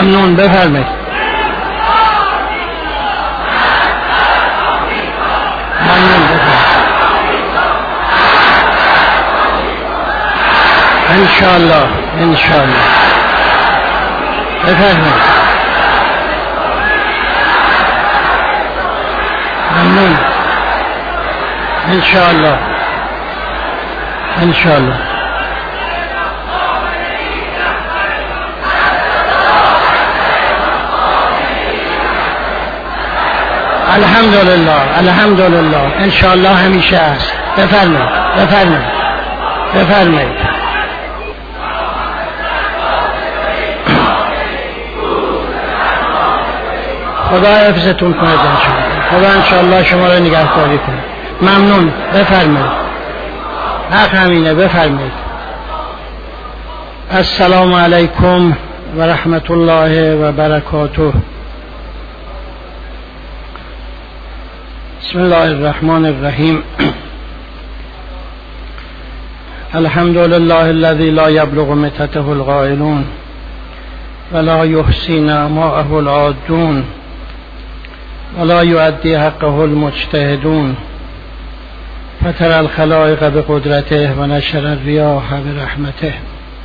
ممنون، بفرمایید. ممنون، بفرمایید. انشاءالله انشاءالله بفرمایید. ممنون. انشاءالله انشاءالله. الحمدلله الحمدلله. انشاءالله همیشه است. بفرمایید بفرمایید بفرمایید. خدا حفظتون کنه انشاءالله. خدا انشاءالله شما را نگهداری کنه. ممنون، بفرمایید. حق همینه، بفرمایید. السلام علیکم و رحمت الله و برکاته. بسم الله الرحمن الرحیم. الحمد لله الذي لا يبلغ متته القائلون ولا يحصي نعماءه العادون ولا يؤدي حقه المجتهدون فترى الخلائق بقدرته ونشر الرياح برحمته.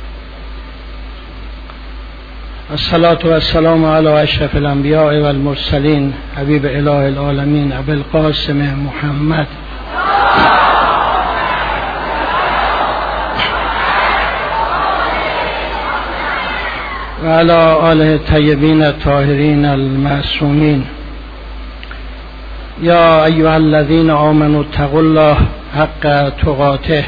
الصلاة والسلام على اشرف الانبیاء والمرسلین حبیب اله العالمین ابی القاسم محمد و علی آله الطیبین الطاهرین المعصومین. یا ایها الذین آمنوا اتقوا الله حق تقاته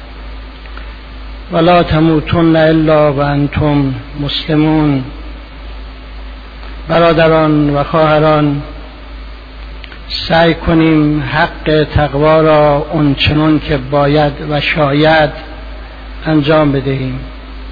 ولا تموتن الا وانتم مسلمون. برادران و خواهران، سعی کنیم حق تقوا را اونچنان که باید و شاید انجام بدهیم.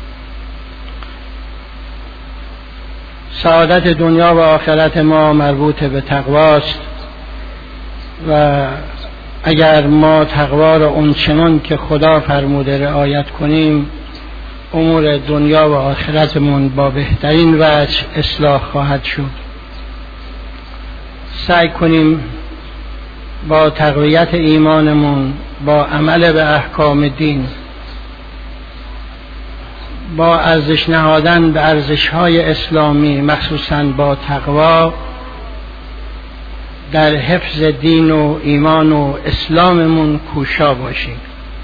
سعادت دنیا و آخرت ما مربوط به تقواست و اگر ما تقوا را اونچنان که خدا فرموده رعایت کنیم، امور دنیا و آخرتمون با بهترین وجه اصلاح خواهد شد. سعی کنیم با تقویت ایمانمون، با عمل به احکام دین، با ارزش نهادن به ارزش‌های اسلامی، مخصوصاً با تقوا، در حفظ دین و ایمان و اسلاممون کوشا باشیم.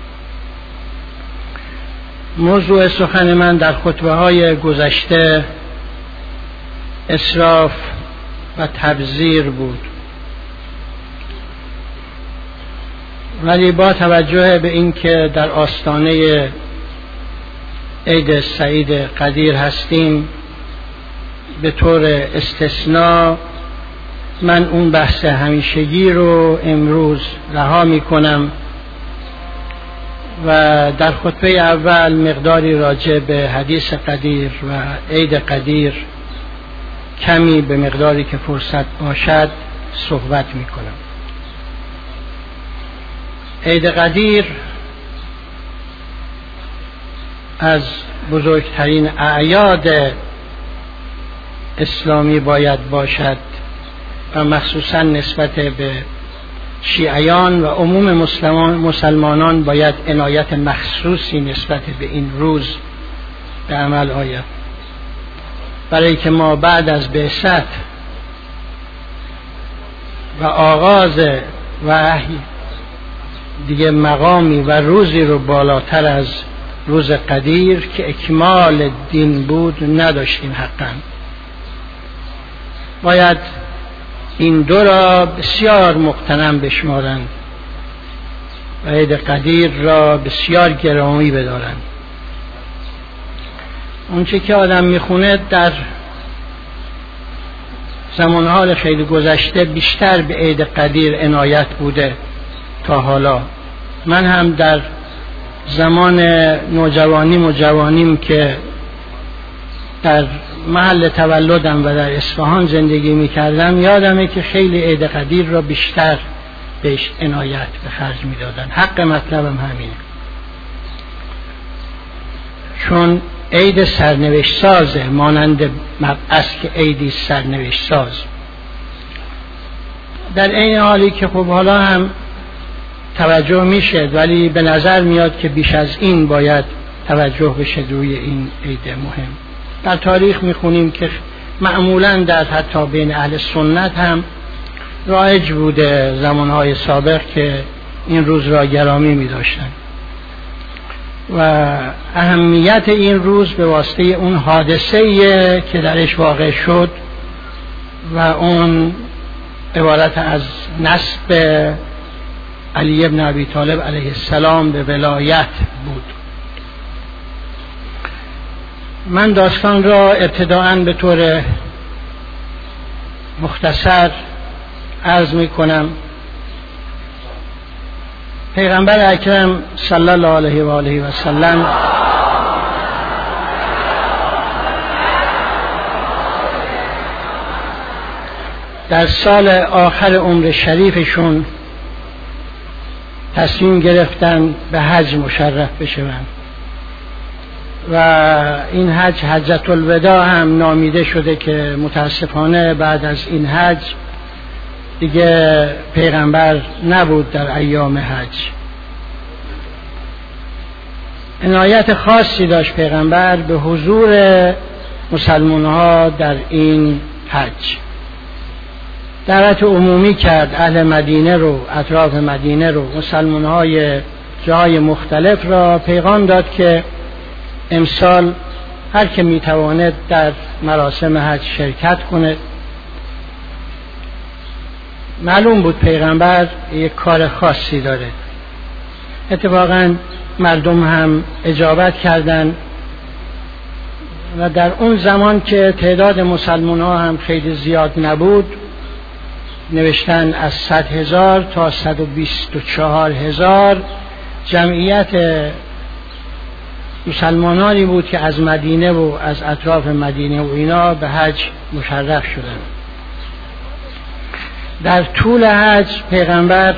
موضوع سخن من در خطبه‌های گذشته اسراف و تبذیر بود، ولی با توجه به اینکه در آستانه عید سعید قدیر هستیم، به طور استثناء من اون بحث همیشگی رو امروز رها می کنم و در خطبه اول مقداری راجع به حدیث قدیر و عید قدیر، کمی به مقداری که فرصت باشد صحبت می کنم. عید قدیر از بزرگترین اعیاد اسلامی باید باشد و مخصوصا نسبت به شیعیان و عموم مسلمانان باید عنایت مخصوصی نسبت به این روز به عمل آید، برای که ما بعد از بعثت و آغاز وحی دیگه مقامی و روزی رو بالاتر از روز قدیر که اکمال دین بود نداشتیم. حقا باید این دو را بسیار مغتنم بشمارند و عید قدیر را بسیار گرامی بدارند. اونچه که آدم میخونه در زمانهای خیلی گذشته بیشتر به عید قدیر عنایت بوده تا حالا. من هم در زمان نوجوانیم و جوانیم که در محل تولدم و در اصفهان زندگی میکردم، یادمه که خیلی عید قدیر را بیشتر بهش عنایت به خرج میدادن. حق مطلبم همینه، چون عید سرنوشت سازه، مانند مبعث که عیدی سرنوشت ساز. در این حالی که خب حالا هم توجه میشه، ولی به نظر میاد که بیش از این باید توجه بشه روی این عید مهم. در تاریخ میخونیم که معمولا در حتی بین اهل سنت هم رایج بوده زمانهای سابق که این روز را گرامی می‌داشتند و اهمیت این روز به واسطه اون حادثه‌ای که درش واقع شد و اون عبارت از نسب علی ابن ابی طالب علیه السلام به ولایت بود. من داستان را ابتداءً به طور مختصر عرض می کنم. پیغمبر اکرم صلی الله علیه و آله و سلم در سال آخر عمر شریفشون تصمیم گرفتن به حج مشرف بشوند و این حج حجة الوداع هم نامیده شده که متاسفانه بعد از این حج دیگه پیغمبر نبود در ایام حج. عنایت خاصی داشت پیغمبر به حضور مسلمان ها در این حج. دعوت عمومی کرد اهل مدینه رو، اطراف مدینه رو، مسلمان های جای مختلف را پیغام داد که امسال هر که میتواند در مراسم حج شرکت کنه. معلوم بود پیغمبر یک کار خاصی داره. اتفاقا مردم هم اجابت کردند و در اون زمان که تعداد مسلمان ها هم خیلی زیاد نبود، نوشتن از 100,000 تا 124,000 جمعیت مسلمانانی بود که از مدینه و از اطراف مدینه و اینا به حج مشرف شدند. در طول حج پیغمبر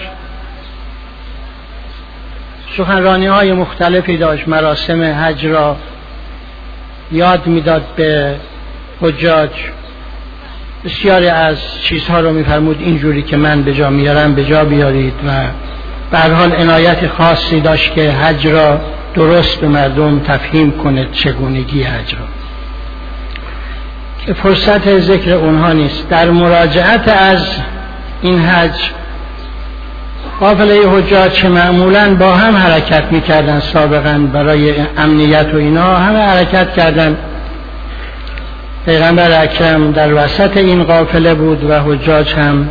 سخنرانی های مختلفی داشت، مراسم حج را یاد میداد به حجاج. بسیاری از چیزها رو میفرمود اینجوری که من به جا میارم به جا بیارید و به هر حال عنایت خاصی داشت که حج را درست به مردم تفهیم کنه، چگونگی حج را، که فرصت ذکر اونها نیست. در مراجعت از این حج قافله حجاج که معمولاً با هم حرکت میکردن سابقاً برای امنیت و اینا، همه حرکت کردن. پیغمبر اکرم در وسط این قافله بود و حجاج هم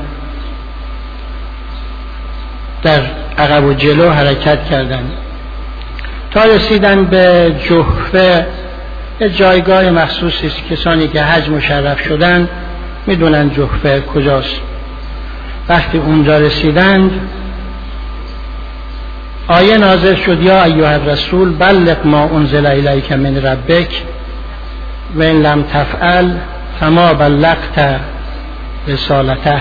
در عقب و جلو حرکت کردند تا رسیدن به جحفه. جایگاه مخصوصی است، کسانی که حج مشرف شدن میدونن جحفه کجاست. وقتی اونجا رسیدند آیه نازل شد: یا ایها الرسول بلغ ما انزل الیک من ربک و ان لم تفعل فما بلغت رسالته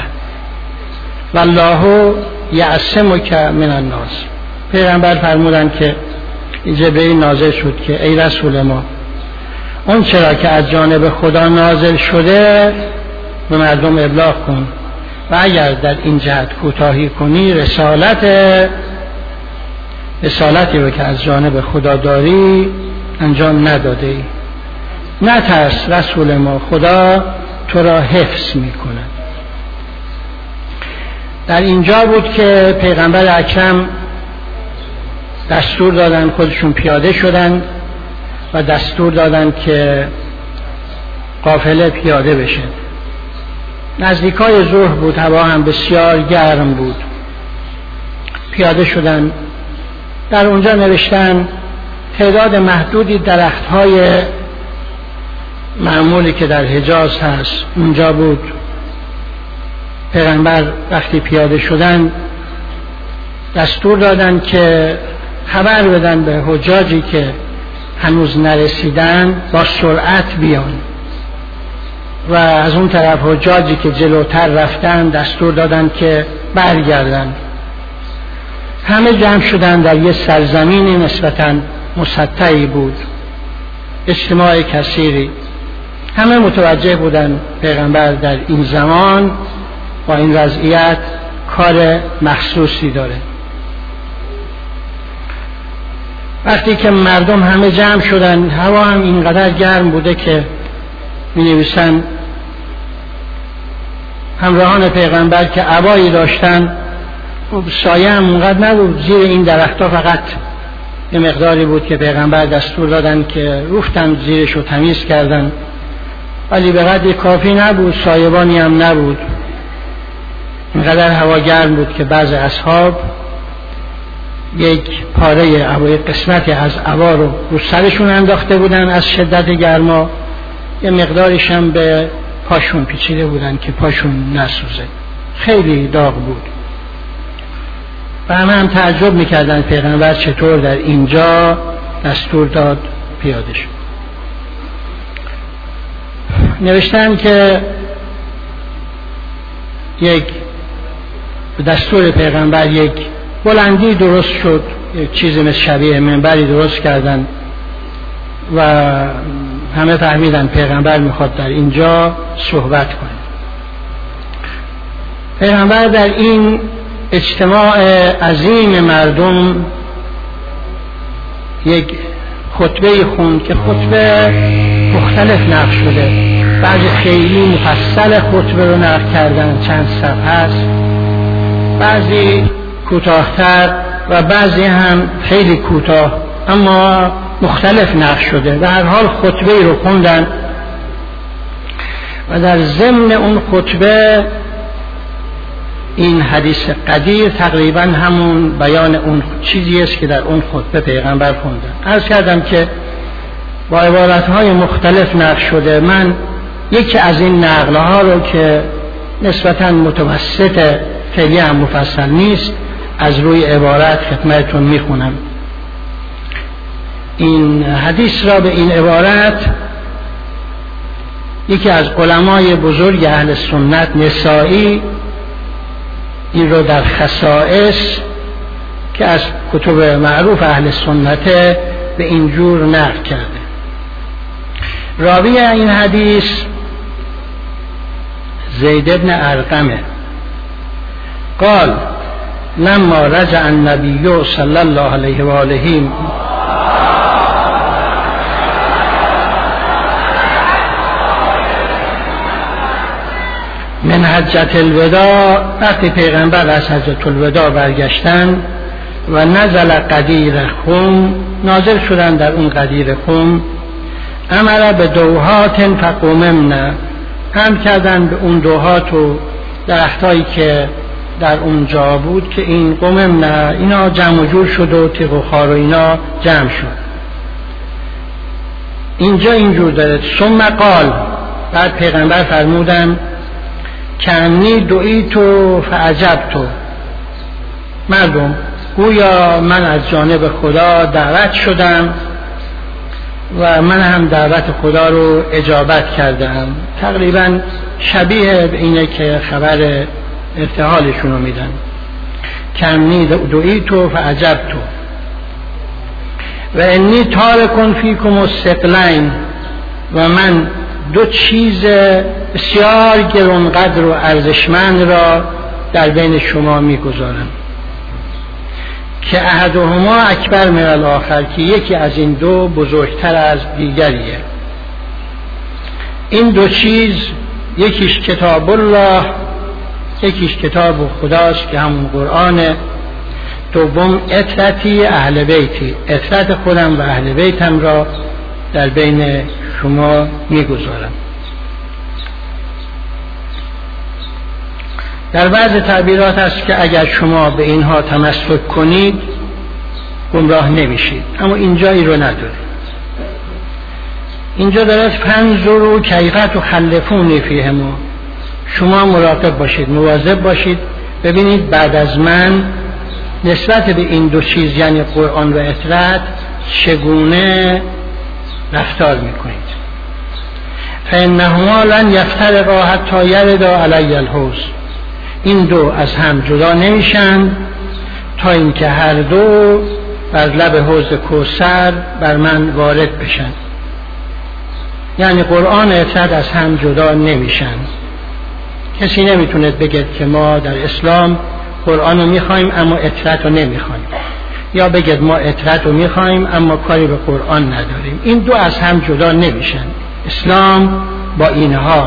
والله یعصمک من الناس. پیغمبر فرمودند که جبرئیل نازل شد که ای رسول ما، اون چرا که از جانب خدا نازل شده به مردم ابلاغ کن و اگر در این جهت کوتاهی کنی رسالتی رو که از جانب خدا داری انجام نداده ای. نترس رسول ما، خدا تو را حفظ میکنه. در اینجا بود که پیغمبر اکرم دستور دادن، خودشون پیاده شدن و دستور دادن که قافله پیاده بشه. نزدیکای ظهر بود، هوا هم بسیار گرم بود. پیاده شدن. در اونجا نوشتن تعداد محدودی درخت‌های معمولی که در حجاز هست اونجا بود. پیغمبر وقتی پیاده شدن دستور دادن که خبر بدن به حجاجی که هنوز نرسیدن با سرعت بیان و از اون طرف حجاجی که جلوتر رفتن دستور دادن که برگردن. همه جمع شدن در یه سرزمینی نسبتاً مسطحی بود اجتماع کثیری. همه متوجه بودن پیغمبر در این زمان با این وضعیت کار مخصوصی داره. وقتی که مردم همه جمع شدن، هوا هم اینقدر گرم بوده که می نویسن همراهان پیغمبر که عبایی داشتن، سایه هم اونقدر نبود، زیر این درختها فقط یه مقداری بود که پیغمبر دستور دادن که رفتن زیرش رو تمیز کردن، ولی به قدر کافی نبود، سایبانی هم نبود. اینقدر هوا گرم بود که بعض اصحاب یک پاره عبای قسمتی از عبا رو سرشون انداخته بودن از شدت گرما، یه مقداریش هم به پاشون پیچیده بودن که پاشون نسوزه. خیلی داغ بود و همه هم تعجب میکردن پیغمبر چطور در اینجا دستور داد پیاده شد. نوشتن که یک دستور پیغمبر یک بلندی درست شد، یک چیزی مثل شبیه منبری درست کردن و همه فهمیدن پیغمبر میخواد در اینجا صحبت کنه. پیغمبر در این اجتماع عظیم مردم یک خطبه خوند که خطبه مختلف نقل شده. بعضی خیلی مفصل خطبه رو نقل کردن، چند صفحه است، بعضی کوتاه‌تر و بعضی هم خیلی کوتاه، اما مختلف نقل شده. در هر حال خطبه رو خوندن و در ضمن اون خطبه این حدیث قدیر تقریبا همون بیان اون چیزی است که در اون خطبه پیغمبر خوندن. عرض کردم که با عبارتهای مختلف نقل شده. من یکی از این نقلها رو که نسبتاً متوسط، خیلی هم مفصل نیست، از روی عبارت خدمتتون میخونم. این حدیث را به این عبارت یکی از علمای بزرگ اهل سنت، نسائی، این رو در خصائص که از کتب معروف اهل سنت به اینجور نقل کرده. راوی این حدیث زید بن ارقمه. قال لما رجع النبی صلی الله علیه و آله من حجت الوداع، وقتی پیغمبر از حجت الوداع برگشتن، و نزل قدیر خم، نازل شدن در اون قدیر خم، امر به دوحات فقوممنا، هم کردن به اون دوحات و درختایی که در اونجا بود که این قوممنا، اینا جمع و جور شد و تیغ و خار و اینا جمع شد. اینجا اینجور داره. ثم قال، بعد پیغمبر فرمودن کانی دعیتو فعجبتو، مردم گویا من از جانب خدا دعوت شدم و من هم دعوت خدا رو اجابت کردم. تقریبا شبیه به اینه که خبر ارتحالشون رو میدن. کانی دعیتو فعجبتو و انی تارکن فیکم الثقلین، و من دو چیز بسیار گرانقدر و ارزشمند را در بین شما میگذارم که احدهما اکبر من الاخر، که یکی از این دو بزرگتر از دیگریه. این دو چیز، یکیش کتاب الله، یکیش کتاب خداست که همون قرآنه. دوم اطرتی اهل بیتی، اطرت خودم و اهل بیتم را در بین شما میگذارم. در بعض تعبیرات است که اگر شما به اینها تمسک کنید گمراه نمیشید، اما اینجا ای رو نداره. اینجا داره فنظروا کیف تخلفون فیهم، شما مراقب باشید، مواظب باشید، ببینید بعد از من نسبت به این دو چیز یعنی قرآن و اطرت چگونه رفتار میکنید. فانهما لن یفترقا حتی یردا علی الحوض، این دو از هم جدا نمیشن تا اینکه هر دو بر لب حوض کوثر بر من وارد بشن. یعنی قرآن و اطرت از هم جدا نمیشن. کسی نمیتونه بگه که ما در اسلام قرآن رو میخوایم اما اطرت رو نمیخوایم، یا بگه ما اطرت رو میخوایم اما کاری به قرآن نداریم. این دو از هم جدا نمیشن، اسلام با اینها.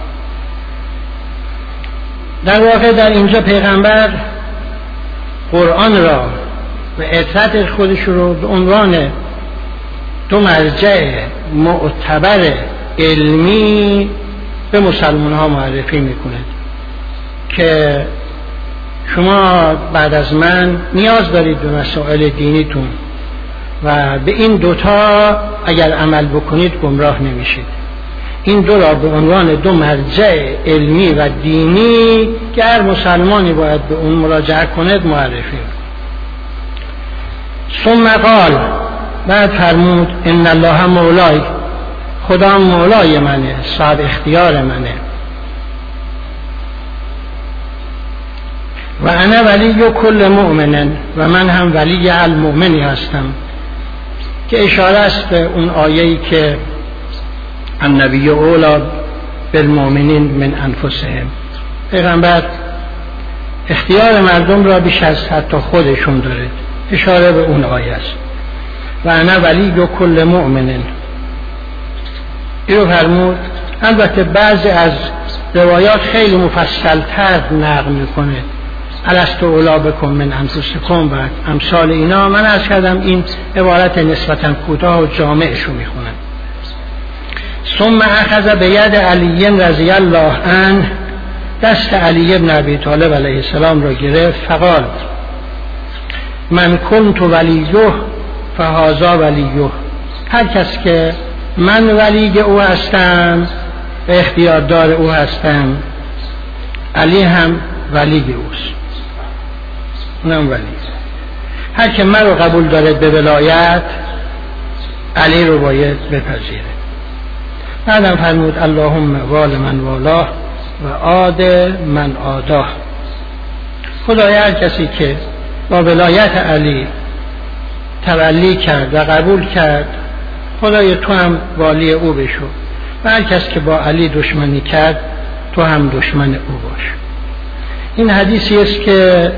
در واقع در اینجا پیغمبر قرآن را و اطرت خودش رو به عنوان دو مرجع معتبر علمی به مسلمان ها معرفی میکنه که شما بعد از من نیاز دارید به مسائل دینیتون و به این دوتا اگر عمل بکنید گمراه نمیشید. این دو را به عنوان دو مرجع علمی و دینی که هر مسلمانی باید به اون مراجعه کند معرفی. ثم قال، بعد فرمود ان الله مولای، خدا مولای منه، صاحب اختیار منه، و انا ولی کل مؤمن، و من هم ولی المؤمنی هستم، که اشاره است به اون آیه‌ای که النبی اولی بالمؤمنین من انفسهم، پیغمبر اختیار مردم را بیش از حتی خودشون داره، اشاره به اون آیه است. و انا ولی کل مؤمن، اینو فرمود. البته بعضی از روایات خیلی مفصل‌تر نقل میکنه، الستو اولی بکم من انفسکم و امثال اینا. من عرض کردم این عبارت نسبتاً کوتاه و جامعشو میخونم. ثم اخذ بید علی رضی الله عنه، دست علی بن ابی طالب علیه السلام را گرفت. فقال من کنت ولیه فهذا ولیه، هر کس که من ولی او هستم و اختیاردار او هستم، علی هم ولی اوست، اونم ولی. هر که من رو قبول دارد به ولایت، علی رو باید بپذیره. بعدم فرمود اللهم وال من والاه و عاد من عاداه، خدای هر کسی که با ولایت علی تولی کرد و قبول کرد، خدای تو هم والی او بشو، و هر کس که با علی دشمنی کرد تو هم دشمن او باش. این حدیثی است که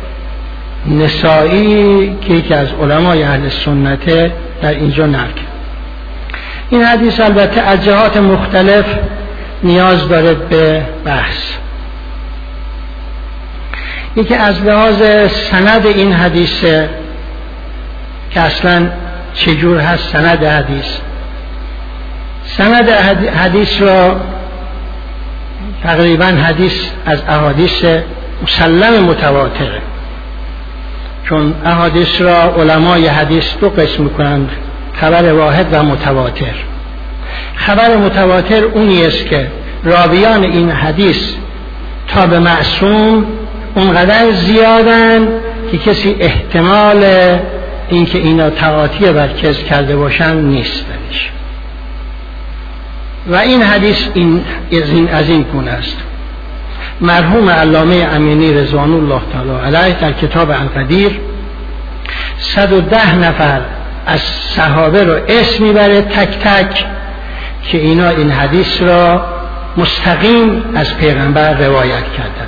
نسائی که یکی از علمای اهل سنت در اینجا نقل کرد. این حدیث البته از جهات مختلف نیاز دارد به بحث. یکی از لحاظ سند این حدیث که اصلا چجور هست سند حدیث. سند حدیث را تقریبا حدیث از احادیث مسلم متواتره، چون احادیث را علمای حدیث دو قسم میکنند، خبر واحد و متواتر. خبر متواتر اونی است که راویان این حدیث تا به معصوم اونقدر زیادن که کسی احتمال اینکه اینا تعاطی بر کذب کرده باشن نیست درش. و این حدیث از این گونه است. مرحوم علامه امینی رضوان الله تعالی علیه در کتاب القدیر 110 نفر از صحابه رو اسم میبره تک تک که اینا این حدیث را مستقیم از پیغمبر روایت کردن.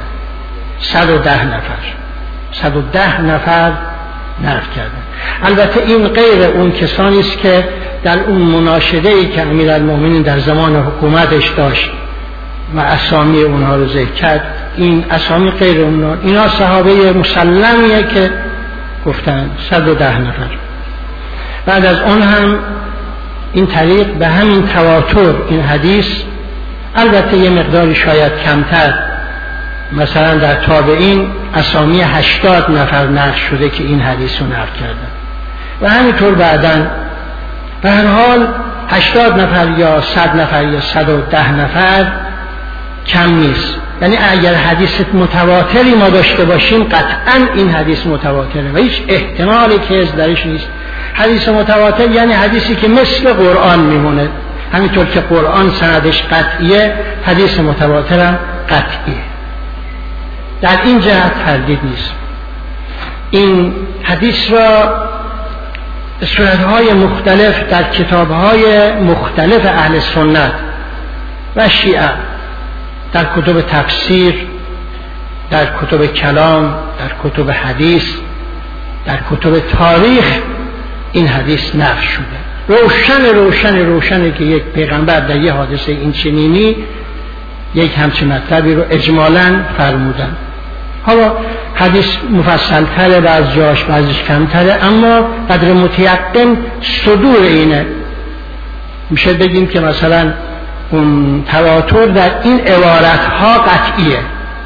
110 نفر نقل کردن. البته این غیر اون کسانی است که در اون مناشده‌ای که امیرالمومنین در زمان حکومتش داشت و اسامی اونها رو ذکر کرد، این اسامی غیر اونها. اینا صحابه مسلمیه که گفتن 110 نفر. بعد از اون هم این طریق به همین تواتر این حدیث، البته یه مقداری شاید کمتر، مثلا در تابعین اسامی 80 نفر نقل شده که این حدیث رو نقل کردن و همینطور بعدن. به هر حال 80 نفر یا 100 نفر یا 110 نفر کم نیست. یعنی اگر حدیث متواتری ما داشته باشیم قطعا این حدیث متواتره و هیچ احتمالی که درش نیست. حدیث متواتر یعنی حدیثی که مثل قرآن میمونه، همینطور که قرآن سندش قطعیه، حدیث متواتر هم قطعیه. در این جهت تردید نیست. این حدیث را به صورتهای مختلف در کتابهای مختلف اهل سنت و شیعه، در کتب تفسیر، در کتب کلام، در کتب حدیث، در کتب تاریخ این حدیث نقل شده. روشنه که یک پیغمبر در یه حادثه این چنینی یک همچین مطلبی رو اجمالاً فرمودن. حالا حدیث مفصل تره، بعض جاش بعضیش کمتره، اما قدر متیقن صدور اینه. میشه بگیم که مثلا اون تواتر در این عبارت ها قطعیه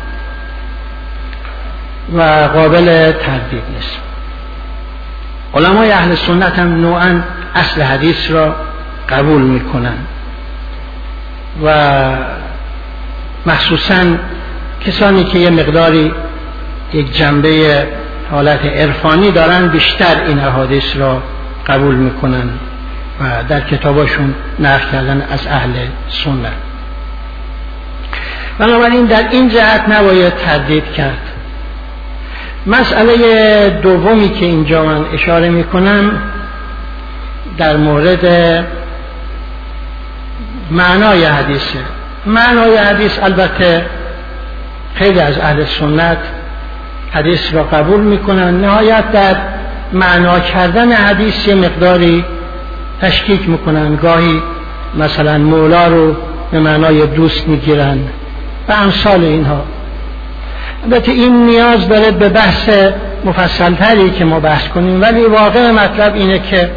و قابل تردید نیست. علمای اهل سنت هم نوعا اصل حدیث را قبول میکنن و مخصوصا کسانی که یه مقداری یک جنبه حالت عرفانی دارن بیشتر این احادیث را قبول میکنن و در کتاباشون نقل کردن از اهل سنت. بنابراین در این جهت نباید تردید کرد. مسئله دومی که اینجا من اشاره میکنم در مورد معنای حدیثه. معنای حدیث البته خیلی از اهل سنت حدیث را قبول میکنن، نهایت در معنا کردن حدیث یه مقداری تشکیک میکنن، گاهی مثلا مولا رو به معنای دوست میگیرن و امثال اینها. البته این نیاز داره به بحث مفصل تری که ما بحث کنیم، ولی واقع مطلب اینه که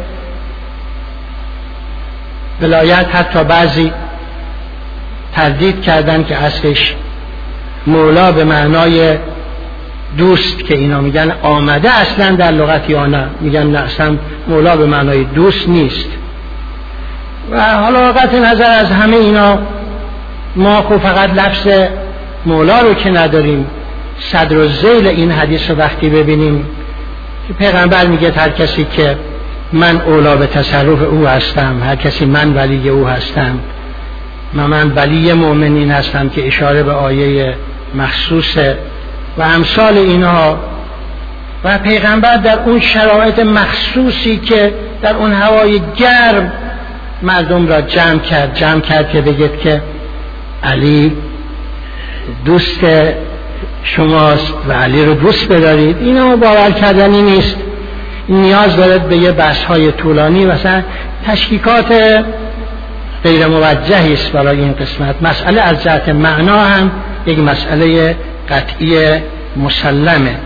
ولایت حتی بعضی تردید کردن که اصلش مولا به معنای دوست که اینا میگن آمده اصلا در لغت یا نه، میگن نه اصلا مولا به معنای دوست نیست. و حالا قطع نظر از همه اینا ما خب فقط لفظ مولا رو که نداریم، صدر و ذیل این حدیث رو وقتی ببینیم که پیغمبر میگه هر کسی که من اولا به تصرف او هستم، هر کسی من ولی او هستم، من ولی مؤمنین هستم که اشاره به آیه مخصوصه و امثال اینها. و پیغمبر در اون شرایط مخصوصی که در اون هوای گرم مردم را جمع کرد که بگید که علی دوست شماست و علی رو دوست بدارید، اینا باور کردنی نیست. نیاز دارد به یه بحث‌های طولانی، مثلا تشکیکات غیر موجهی است برای این قسمت. مسئله از جهت معنا هم یک مسئله قطعی مسلمه.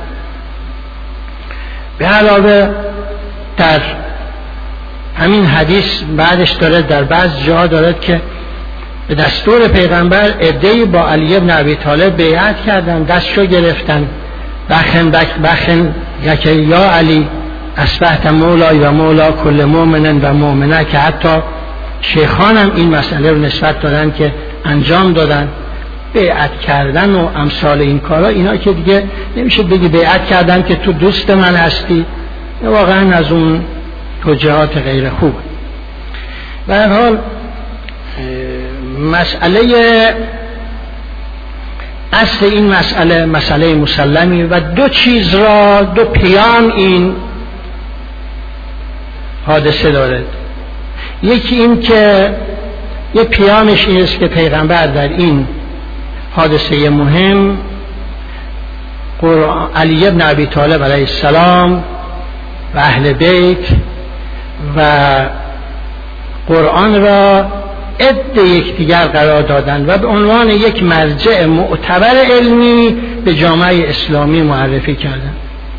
به علاوه در همین حدیث بعدش داره در بعض جاها داره که به دستور پیغمبر عده‌ای با علی ابن ابی طالب بیعت کردن، دستشو گرفتن، بخن یکی یا علی اصبحت مولای و مولا کل مؤمن و مؤمنه، که حتی شیخان هم این مسئله رو نسبت دادن که انجام دادن. بیعت کردن و امثال این کارا، اینا که دیگه نمیشه بگی بیعت کردن که تو دوست من هستی، واقعا از اون توجیهات غیر خوب. به هر حال مسئله اصل این مسئله مسلمی و دو چیز را، دو پیام این حادثه دارد. یکی این که یه پیامش این است که پیغمبر در این حادثه مهم علی ابن ابی طالب علیه السلام و اهل بیت و قرآن را ضد یکدیگر قرار دادند و به عنوان یک مرجع معتبر علمی به جامعه اسلامی معرفی کردند.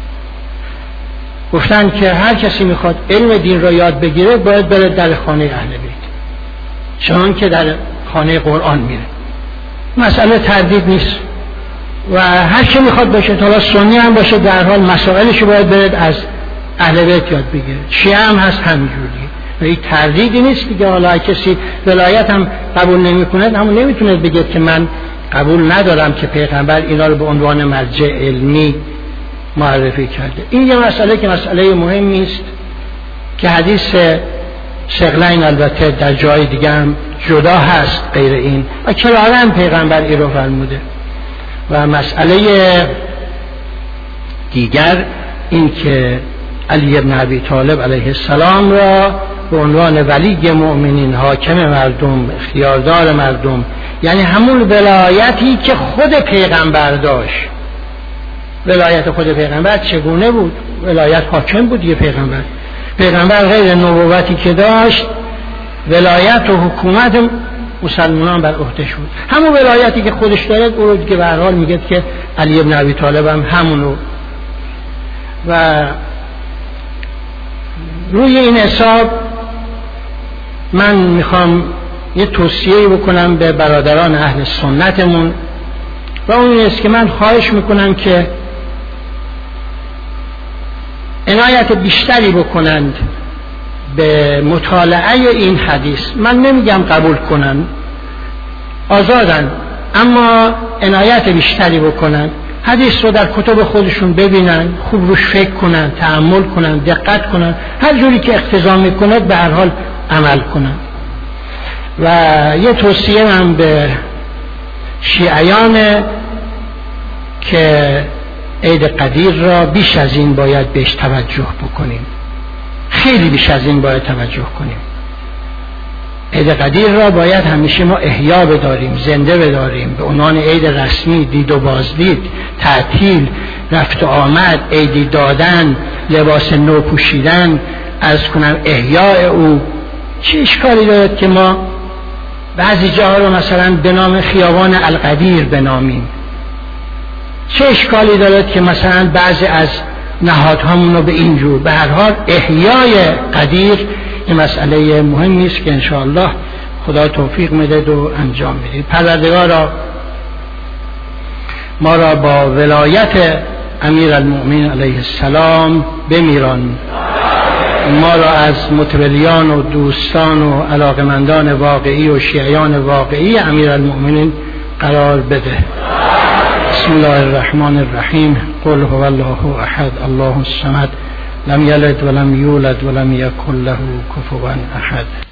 گفتند که هر کسی میخواد علم دین را یاد بگیره باید بره در خانه اهل بیت، چون که در خانه قرآن میره. مسئله تردید نیست و هر کی میخواد باشه، تا سنی هم باشه، در حال مسائلش باید بره از اهل بیت یاد بگیره. شیعه هم هست همینجوری و این تردیدی نیست دیگه. حالا کسی ولایت هم قبول نمیکنه، همون نمیتونه بگه که من قبول ندارم که پیغمبر اینا رو به عنوان مرجع علمی معرفی کرده. این یه مسئله که مسئله مهمی است که حدیث شغلین البته در جای دیگه هم جدا هست غیر این و کراراً پیغمبر این رو فرموده. و مسئله دیگر این که علی ابن ابی طالب علیه السلام را به عنوان ولی مؤمنین، حاکم مردم، اختیاردار مردم، یعنی همون ولایتی که خود پیغمبر داشت. ولایت خود پیغمبر چگونه بود؟ ولایت حاکم بود دیگه. پیغمبر غیر نبوتی که داشت، ولایت و حکومت مسلمانان بر عهدهش بود. همون ولایتی که خودش دارد او رو دیگه به هر حال میگه که علی ابن ابی طالب هم همونو. و روی این حساب من میخوام یه توصیه بکنم به برادران اهل سنتمون، و اون است که من خواهش میکنم که عنایت بیشتری بکنند به مطالعه این حدیث. من نمیگم قبول کنن، آزادن، اما عنایت بیشتری بکنن، حدیث رو در کتب خودشون ببینن، خوب روش فکر کنن، تأمل کنن، دقت کنن، هر جوری که اقتضا میکند به هر حال عمل کنن. و یه توصیه من به شیعیان که عید قدیر را بیش از این باید بهش توجه بکنیم، خیلی بیش از این باید توجه کنیم. عید قدیر را باید همیشه ما احیا بداریم، زنده بداریم، به عنوان عید رسمی، دید و بازدید، تعطیل، رفت و آمد، عیدی دادن، لباس نو پوشیدن، عرض کنم احیاء او. چه اشکالی دارد که ما بعضی جاها رو مثلا به نام خیابان القدیر بنامیم؟ چه اشکالی دارد که مثلا بعضی از نهادهامون رو به اینجور؟ به هر حال احیای قدیر این مسئله مهمی است که انشاءالله خدا توفیق میده و انجام میده. پروردگارا ما را با ولایت امیر المؤمنین علیه السلام بمیران، ما را از متولیان و دوستان و علاقمندان واقعی و شیعیان واقعی امیر المؤمنین قرار بده. بسم الله الرحمن الرحیم. قل هو الله احد الله الصمد لم یلد ولم یولد ولم یکن له کفوا احد.